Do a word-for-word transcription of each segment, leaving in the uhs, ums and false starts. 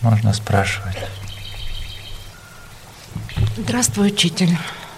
Можно спрашивать. Здравствуй, учитель.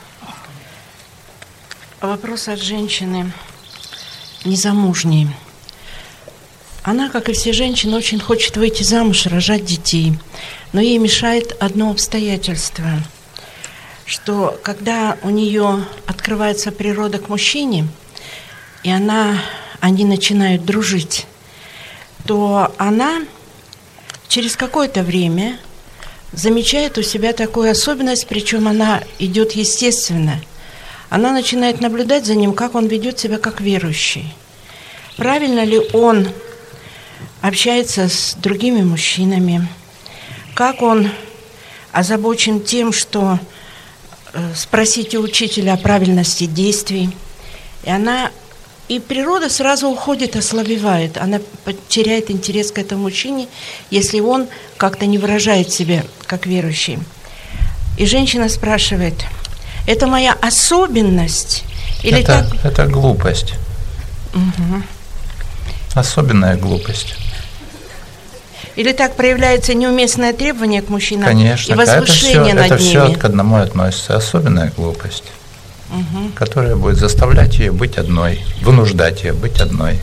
Вопрос от женщины незамужней. Она, как и все женщины, очень хочет выйти замуж, рожать детей. Но ей мешает одно обстоятельство, что когда у нее открывается природа к мужчине, и она, они начинают дружить, то она через какое-то время замечает у себя такую особенность, причем она идет естественно. Она начинает наблюдать за ним, как он ведет себя как верующий. Правильно ли он общается с другими мужчинами, как он озабочен тем, что э, спросить у учителя о правильности действий. И она, и природа сразу уходит, ослабевает. Она теряет интерес к этому мужчине, если он как-то не выражает себя как верующий. И женщина спрашивает: это моя особенность? Или это, так? это глупость. Угу. Особенная глупость. Или так проявляется неуместное требование к мужчинам? Конечно, и возвышение это над все, это ними? все к одному относится. Особенная глупость, угу. которая будет заставлять ее быть одной, вынуждать ее быть одной.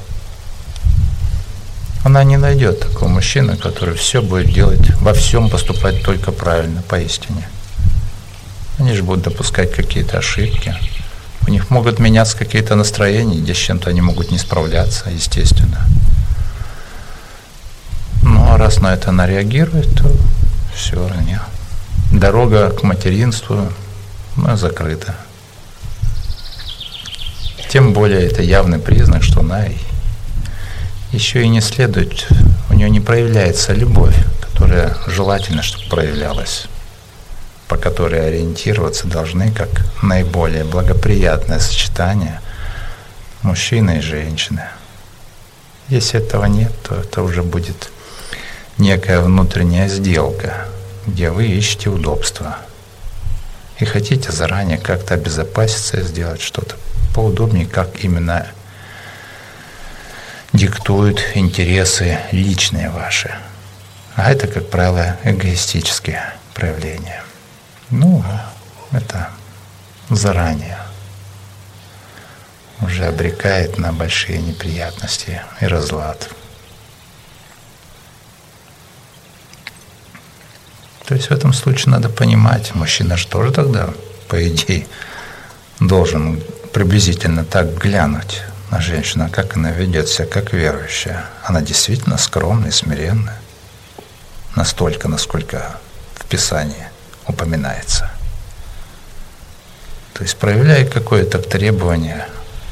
Она не найдет такого мужчины, который все будет делать, во всем поступать только правильно, поистине. Они же будут допускать какие-то ошибки. У них могут меняться какие-то настроения, где с чем-то они могут не справляться, естественно. Ну, а раз на это она реагирует, то все, нет. Дорога к материнству, ну, закрыта. Тем более это явный признак, что она еще и не следует, у нее не проявляется любовь, которая желательно, чтобы проявлялась, по которой ориентироваться должны как наиболее благоприятное сочетание мужчины и женщины. Если этого нет, то это уже будет некая внутренняя сделка, где вы ищете удобства и хотите заранее как-то обезопаситься и сделать что-то поудобнее, как именно диктуют интересы личные ваши. А это, как правило, эгоистические проявления. Ну, это заранее уже обрекает на большие неприятности и разлад. То есть в этом случае надо понимать, мужчина же тоже тогда, по идее, должен приблизительно так глянуть на женщину, как она ведет себя как верующая. Она действительно скромная, смиренная, настолько, насколько в Писании упоминается. То есть проявляя какое-то требование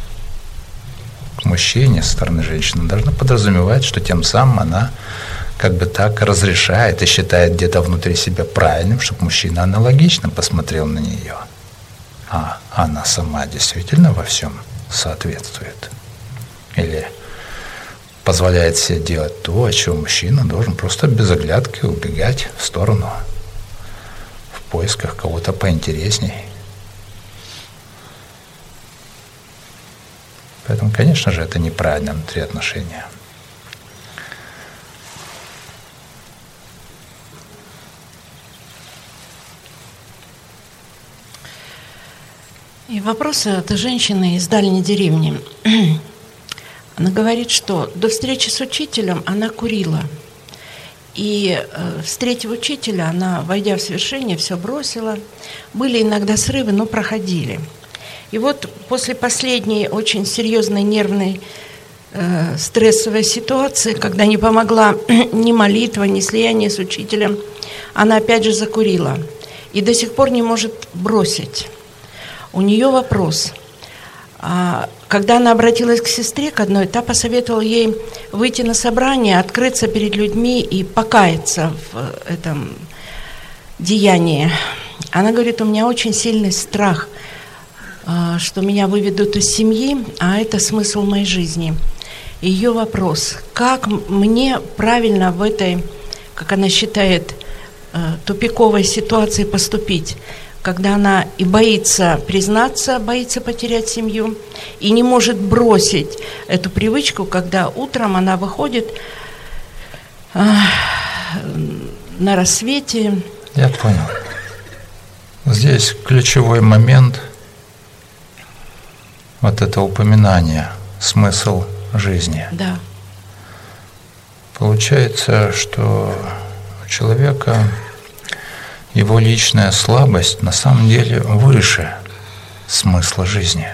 к мужчине со стороны женщины, должна подразумевать, что тем самым она как бы так разрешает и считает где-то внутри себя правильным, чтобы мужчина аналогично посмотрел на нее. А она сама действительно во всем соответствует. Или позволяет себе делать то, от чего мужчина должен просто без оглядки убегать в сторону в поисках кого-то поинтересней. Поэтому, конечно же, это неправильно внутри отношения. И вопрос от женщины из дальней деревни. Она говорит, что до встречи с учителем она курила. И э, встретив учителя, она, войдя в свершение, все бросила. Были иногда срывы, но проходили. И вот после последней очень серьезной нервной э, стрессовой ситуации, когда не помогла ни молитва, ни слияние с учителем, она опять же закурила. И до сих пор не может бросить. У нее вопрос. Когда она обратилась к сестре, к одной, та посоветовала ей выйти на собрание, открыться перед людьми и покаяться в этом деянии. Она говорит: у меня очень сильный страх, что меня выведут из семьи, а это смысл моей жизни. Ее вопрос: как мне правильно в этой, как она считает, тупиковой ситуации поступить, когда она и боится признаться, боится потерять семью, и не может бросить эту привычку, когда утром она выходит, на рассвете. Я понял. Здесь ключевой момент – вот это упоминание, смысл жизни. Да. Получается, что у человека его личная слабость на самом деле выше смысла жизни.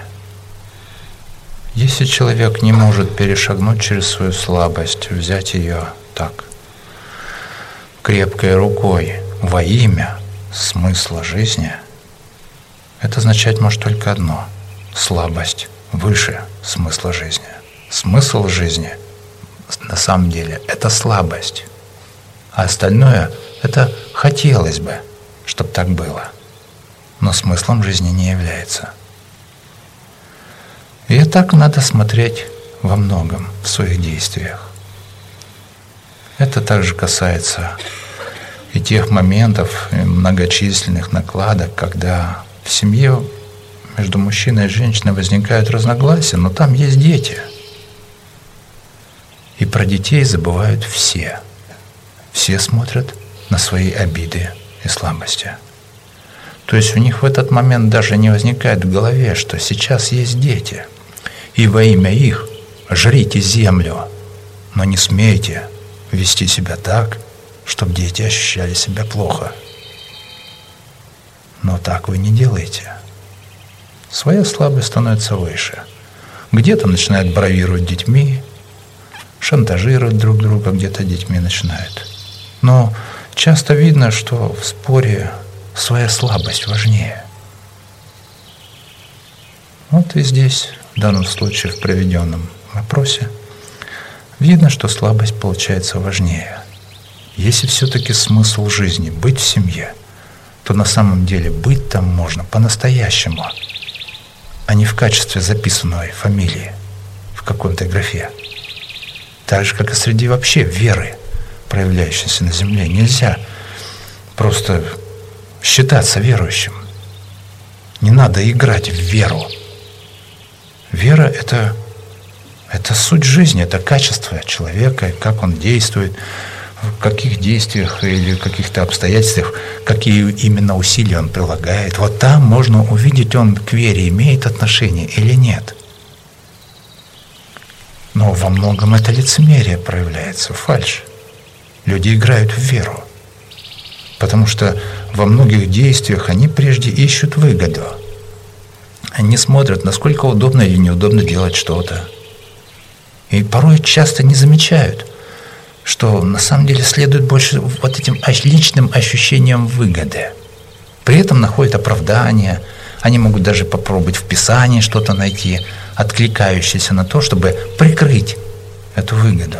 Если человек не может перешагнуть через свою слабость, взять ее так, крепкой рукой во имя смысла жизни, это означать может только одно – слабость выше смысла жизни. Смысл жизни на самом деле – это слабость, а остальное – это хотелось бы, чтобы так было, но смыслом жизни не является. И так надо смотреть во многом в своих действиях. Это также касается и тех моментов, и многочисленных накладок, когда в семье между мужчиной и женщиной возникают разногласия, но там есть дети. И про детей забывают все. Все смотрят на свои обиды и слабости. То есть у них в этот момент даже не возникает в голове, что сейчас есть дети, и во имя их жрите землю, но не смейте вести себя так, чтобы дети ощущали себя плохо. Но так вы не делаете. Своя слабость становится выше. Где-то начинают бравировать детьми, шантажировать друг друга, где-то детьми начинают. Но часто видно, что в споре своя слабость важнее. Вот и здесь, в данном случае, в приведенном вопросе, видно, что слабость получается важнее. Если все-таки смысл жизни быть в семье, то на самом деле быть там можно по-настоящему, а не в качестве записанной фамилии в какой-то графе. Так же, как и среди вообще веры, проявляющейся на земле, нельзя просто считаться верующим. Не надо играть в веру. Вера – это, это суть жизни, это качество человека, как он действует, в каких действиях или каких-то обстоятельствах, какие именно усилия он прилагает. Вот там можно увидеть, он к вере имеет отношение или нет. Но во многом это лицемерие проявляется, фальшь. Люди играют в веру, потому что во многих действиях они прежде ищут выгоду. Они смотрят, насколько удобно или неудобно делать что-то. И порой часто не замечают, что на самом деле следует больше вот этим личным ощущениям выгоды. При этом находят оправдание. Они могут даже попробовать в Писании что-то найти, откликающееся на то, чтобы прикрыть эту выгоду.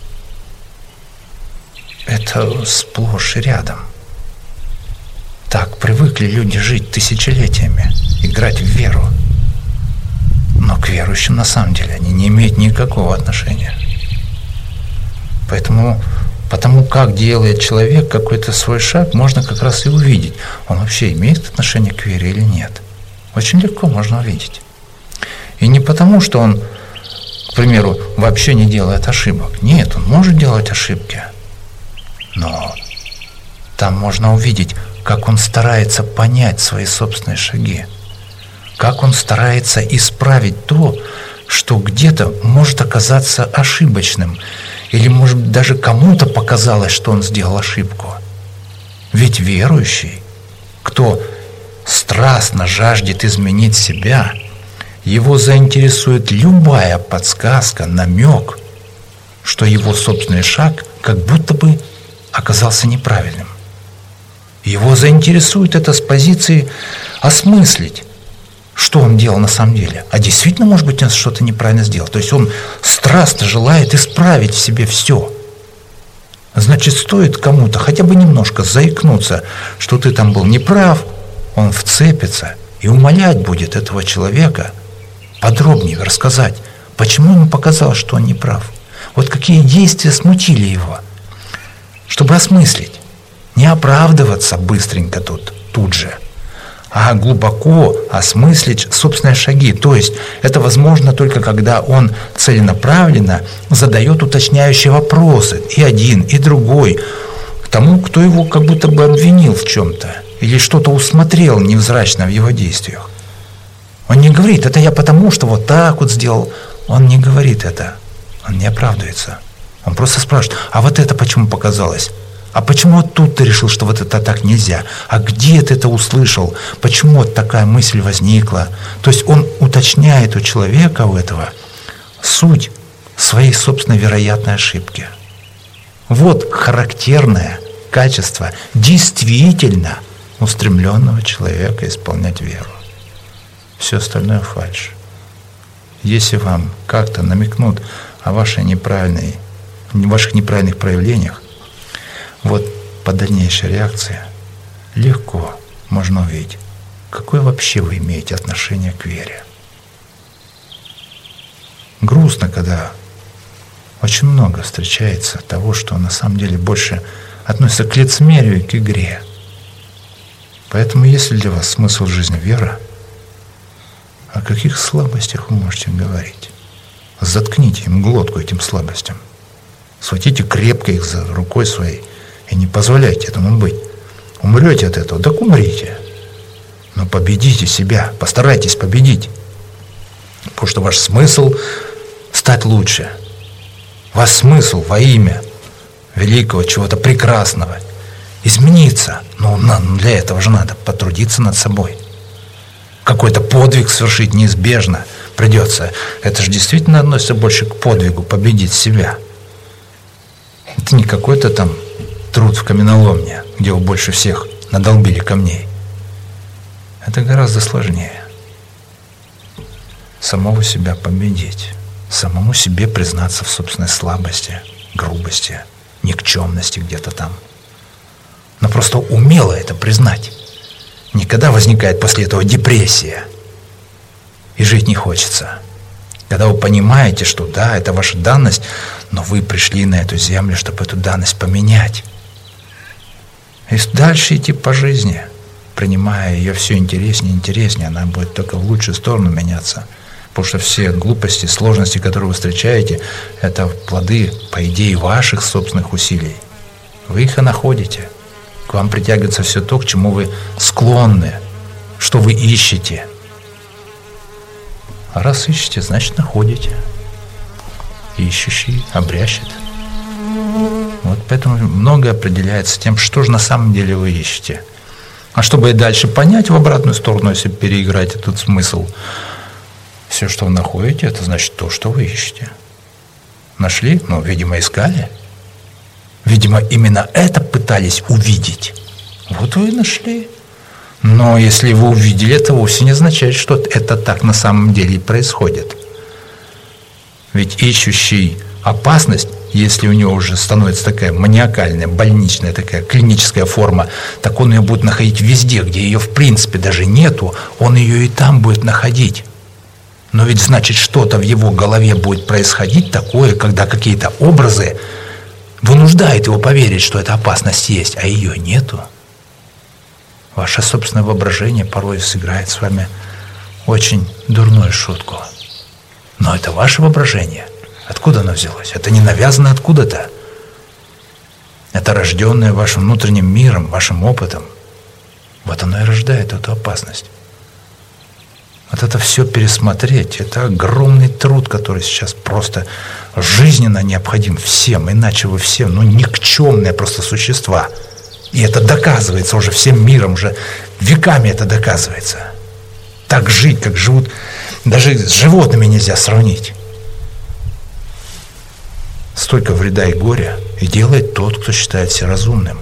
Это сплошь и рядом. Так привыкли люди жить тысячелетиями, играть в веру. Но к верующим на самом деле они не имеют никакого отношения. Поэтому, потому как делает человек какой-то свой шаг, можно как раз и увидеть, он вообще имеет отношение к вере или нет. Очень легко можно увидеть. И не потому, что он, к примеру, вообще не делает ошибок. Нет, он может делать ошибки. Но там можно увидеть, как он старается понять свои собственные шаги, как он старается исправить то, что где-то может оказаться ошибочным, или, может быть, даже кому-то показалось, что он сделал ошибку. Ведь верующий, кто страстно жаждет изменить себя, его заинтересует любая подсказка, намек, что его собственный шаг как будто бы оказался неправильным. Его заинтересует это с позиции осмыслить, что он делал на самом деле. А действительно, может быть, он что-то неправильно сделал. То есть он страстно желает исправить в себе все. Значит, стоит кому-то хотя бы немножко заикнуться, что ты там был неправ, он вцепится и умолять будет этого человека подробнее рассказать, почему ему показалось, что он неправ. Вот какие действия смутили его, чтобы осмыслить. Не оправдываться быстренько тут, тут же, а глубоко осмыслить собственные шаги. То есть это возможно только когда он целенаправленно задает уточняющие вопросы. И один, и другой. тому, кто его как будто бы обвинил в чем-то или что-то усмотрел невзрачно в его действиях. Он не говорит: это я потому, что вот так вот сделал. Он не говорит это. Он не оправдывается. Он просто спрашивает: а вот это почему показалось? А почему вот тут ты решил, что вот это так нельзя? А где ты это услышал? Почему вот такая мысль возникла? То есть он уточняет у человека, у этого, суть своей собственной вероятной ошибки. Вот характерное качество действительно устремленного человека исполнять веру. Все остальное фальшь. Если вам как-то намекнут о вашей неправильной, ваших неправильных проявлениях, вот по дальнейшей реакции легко можно увидеть, какое вообще вы имеете отношение к вере. Грустно, когда очень много встречается того, что на самом деле больше относится к лицемерию и к игре. Поэтому, если для вас смысл жизни вера, о каких слабостях вы можете говорить? Заткните им глотку этим слабостям. Схватите крепко их за рукой своей и не позволяйте этому быть. Умрете от этого, так умрите. Но победите себя, постарайтесь победить. Потому что ваш смысл стать лучше. Ваш смысл во имя великого чего-то прекрасного измениться. Но для этого же надо потрудиться над собой. Какой-то подвиг совершить неизбежно придется. Это же действительно относится больше к подвигу, победить себя. Это не какой-то там труд в каменоломне, где вы больше всех надолбили камней. Это гораздо сложнее. Самого себя победить, самому себе признаться в собственной слабости, грубости, никчемности где-то там. Но просто умело это признать. Никогда возникает после этого депрессия, и жить не хочется. Когда вы понимаете, что да, это ваша данность, но вы пришли на эту землю, чтобы эту данность поменять. И дальше идти по жизни, принимая ее все интереснее и интереснее, она будет только в лучшую сторону меняться. Потому что все глупости, сложности, которые вы встречаете, это плоды, по идее, ваших собственных усилий. Вы их и находите. К вам притягивается все то, к чему вы склонны, что вы ищете. А раз ищете, значит находите. Ищущий обрящет. Вот поэтому многое определяется тем, что же на самом деле вы ищете. А чтобы и дальше понять в обратную сторону, если переиграть этот смысл, все, что вы находите, это значит то, что вы ищете. Нашли? Ну, видимо, искали. Видимо, именно это пытались увидеть. Вот вы и нашли. Но если вы увидели, это вовсе не означает, что это так на самом деле и происходит. Ведь ищущий опасность, если у него уже становится такая маниакальная, больничная, такая клиническая форма, так он ее будет находить везде, где ее в принципе даже нету, он ее и там будет находить. Но ведь значит, что-то в его голове будет происходить такое, когда какие-то образы вынуждают его поверить, что эта опасность есть, а ее нету. Ваше собственное воображение порой сыграет с вами очень дурную шутку. Но это ваше воображение. Откуда оно взялось? Это не навязано откуда-то. Это рожденное вашим внутренним миром, вашим опытом. Вот оно и рождает эту опасность. Вот это все пересмотреть, это огромный труд, который сейчас просто жизненно необходим всем, иначе вы все, ну, никчемные просто существа. И это доказывается уже всем миром, уже веками это доказывается. Так жить, как живут, даже с животными нельзя сравнить. Столько вреда и горя и делает тот, кто считает себя разумным.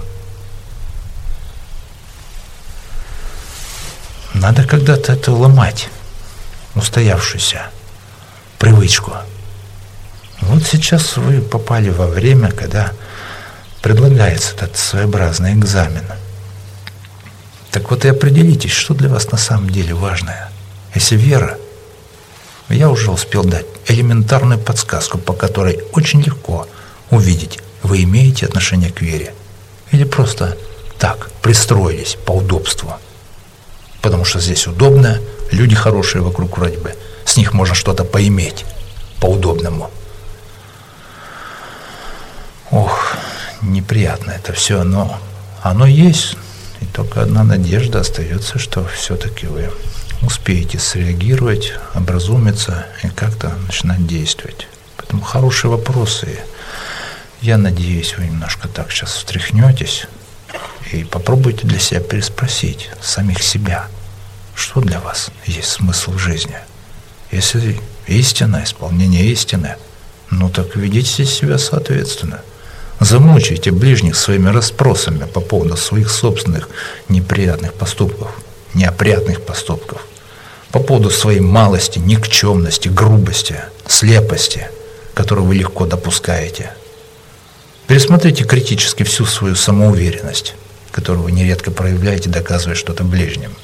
Надо когда-то это ломать, устоявшуюся привычку. Вот сейчас вы попали во время, когда предлагается этот своеобразный экзамен. Так вот и определитесь, что для вас на самом деле важное. Если вера, я уже успел дать элементарную подсказку, по которой очень легко увидеть, вы имеете отношение к вере. Или просто так, пристроились по удобству. Потому что здесь удобно, люди хорошие вокруг вроде бы, с них можно что-то поиметь по-удобному. Ох, неприятно это все, но оно есть. И только одна надежда остается, что все-таки вы успеете среагировать, образумиться и как-то начинать действовать. Поэтому хорошие вопросы. Я надеюсь, вы немножко так сейчас встряхнетесь и попробуйте для себя переспросить самих себя, что для вас есть смысл в жизни. Если истина, исполнение истины, ну так ведите себя соответственно. Замучайте ближних своими расспросами по поводу своих собственных неприятных поступков, неопрятных поступков, по поводу своей малости, никчемности, грубости, слепости, которую вы легко допускаете. Пересмотрите критически всю свою самоуверенность, которую вы нередко проявляете, доказывая что-то ближним.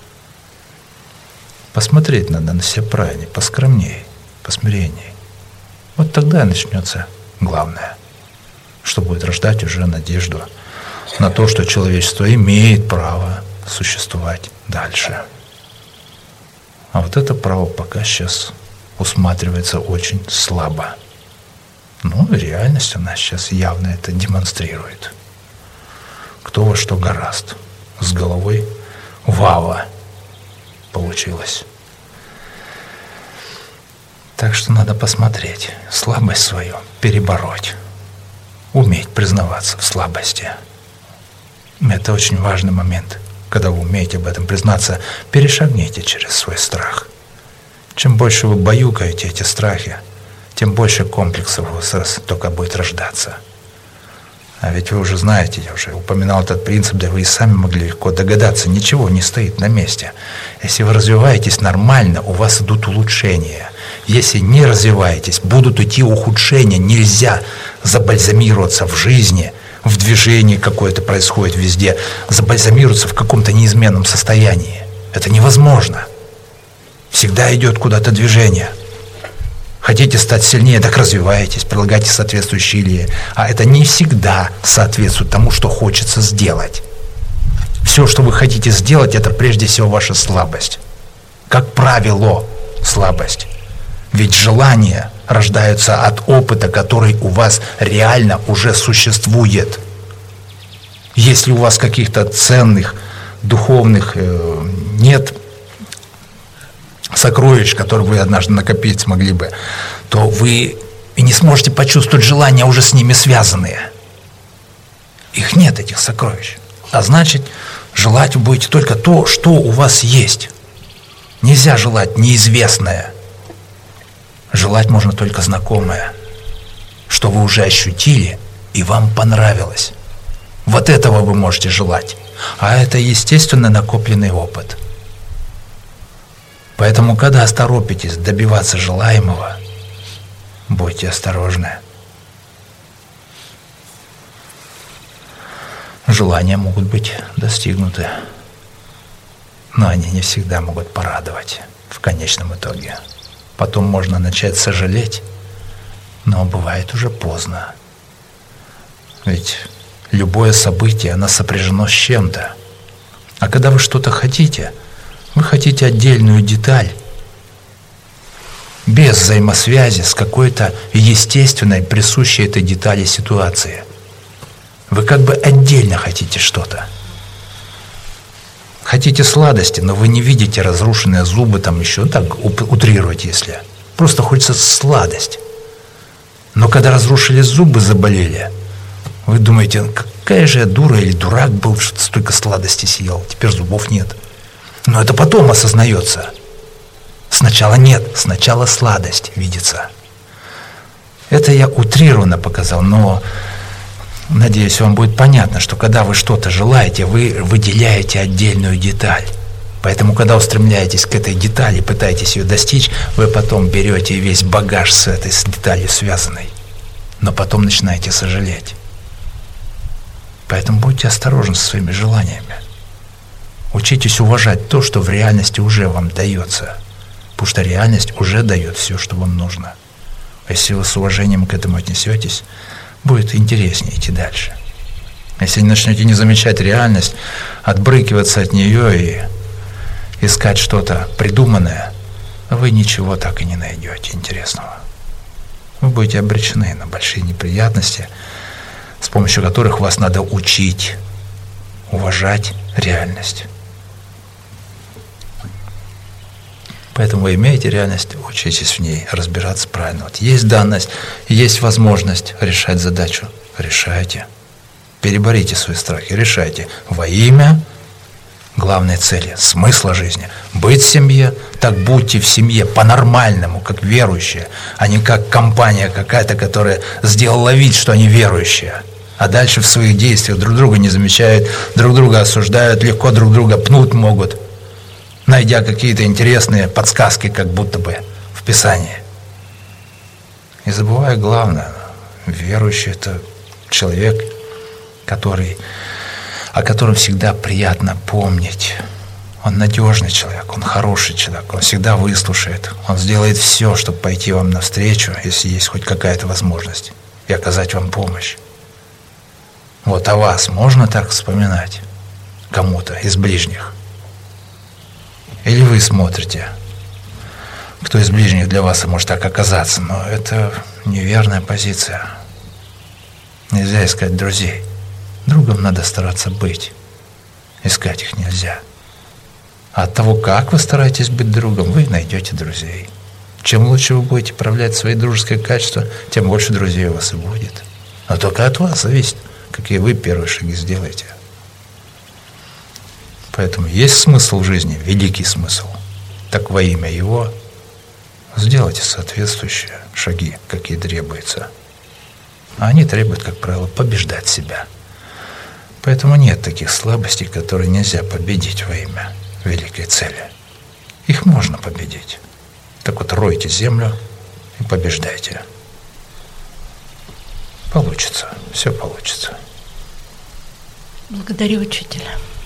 Посмотреть надо на себя правильнее, поскромнее, посмиреннее. Вот тогда и начнется главное, что будет рождать уже надежду на то, что человечество имеет право существовать дальше. А вот это право пока сейчас усматривается очень слабо. Ну, реальность она сейчас явно это демонстрирует. Кто во что горазд. С головой вава получилось. Так что надо посмотреть, слабость свою перебороть. Уметь признаваться в слабости. Это очень важный момент. Когда вы умеете об этом признаться, перешагните через свой страх. Чем больше вы баюкаете эти страхи, тем больше комплексов у вас только будет рождаться. А ведь вы уже знаете, я уже упоминал этот принцип, да вы и сами могли легко догадаться, ничего не стоит на месте. Если вы развиваетесь нормально, у вас идут улучшения. Если не развиваетесь, будут идти ухудшения. Нельзя забальзамироваться в жизни, в движении какое-то происходит везде, забальзамироваться в каком-то неизменном состоянии. Это невозможно. Всегда идет куда-то движение. Хотите стать сильнее, так развиваетесь, прилагайте соответствующие усилия. А это не всегда соответствует тому, что хочется сделать. Все, что вы хотите сделать, это прежде всего ваша слабость. Как правило, слабость. Ведь желания рождаются от опыта, который у вас реально уже существует. Если у вас каких-то ценных, духовных э, нет сокровищ, которые вы однажды накопить смогли бы, то вы и не сможете почувствовать желания, уже с ними связанные. Их нет, этих сокровищ. А значит, желать вы будете только то, что у вас есть. Нельзя желать неизвестное. Желать можно только знакомое, что вы уже ощутили и вам понравилось. Вот этого вы можете желать. А это естественно накопленный опыт. Поэтому, когда торопитесь добиваться желаемого, будьте осторожны. Желания могут быть достигнуты, но они не всегда могут порадовать в конечном итоге. Потом можно начать сожалеть, но бывает уже поздно. Ведь любое событие, оно сопряжено с чем-то. А когда вы что-то хотите, вы хотите отдельную деталь, без взаимосвязи с какой-то естественной, присущей этой детали ситуации. Вы как бы отдельно хотите что-то. Хотите сладости, но вы не видите разрушенные зубы, там еще так утрировать, если. Просто хочется сладость. Но когда разрушили зубы, заболели, вы думаете, какая же я дура или дурак был, что столько сладости съел, теперь зубов нет. Но это потом осознается. Сначала нет, сначала сладость видится. Это я утрированно показал, но надеюсь, вам будет понятно, что когда вы что-то желаете, вы выделяете отдельную деталь. Поэтому, когда устремляетесь к этой детали, пытаетесь ее достичь, вы потом берете весь багаж с этой с деталью связанной. Но потом начинаете сожалеть. Поэтому будьте осторожны со своими желаниями. Учитесь уважать то, что в реальности уже вам дается. Потому что реальность уже дает все, что вам нужно. А если вы с уважением к этому отнесетесь, будет интереснее идти дальше. Если начнете не замечать реальность, отбрыкиваться от нее и искать что-то придуманное, вы ничего так и не найдете интересного. Вы будете обречены на большие неприятности, с помощью которых вас надо учить уважать реальность. Поэтому вы имеете реальность, учитесь в ней разбираться правильно. Вот есть данность, есть возможность решать задачу. Решайте. Переборите свои страхи, решайте во имя главной цели, смысла жизни. Быть в семье, так будьте в семье по-нормальному, как верующие, а не как компания какая-то, которая сделала вид, что они верующие, а дальше в своих действиях друг друга не замечают, друг друга осуждают, легко друг друга пнуть могут, найдя какие-то интересные подсказки, как будто бы в Писании. И забывая главное, верующий – это человек, который, о котором всегда приятно помнить. Он надежный человек, он хороший человек, он всегда выслушает, он сделает все, чтобы пойти вам навстречу, если есть хоть какая-то возможность, и оказать вам помощь. Вот о вас можно так вспоминать кому-то из ближних? Или вы смотрите, кто из ближних для вас и может так оказаться, но это неверная позиция. Нельзя искать друзей. Другом надо стараться быть. Искать их нельзя. А от того, как вы стараетесь быть другом, вы найдете друзей. Чем лучше вы будете проявлять свои дружеские качества, тем больше друзей у вас и будет. Но только от вас зависит, какие вы первые шаги сделаете. Поэтому есть смысл в жизни, великий смысл. Так во имя Его сделайте соответствующие шаги, какие требуются. А они требуют, как правило, побеждать себя. Поэтому нет таких слабостей, которые нельзя победить во имя великой цели. Их можно победить. Так вот, ройте землю и побеждайте. Получится, все получится. Благодарю учителя.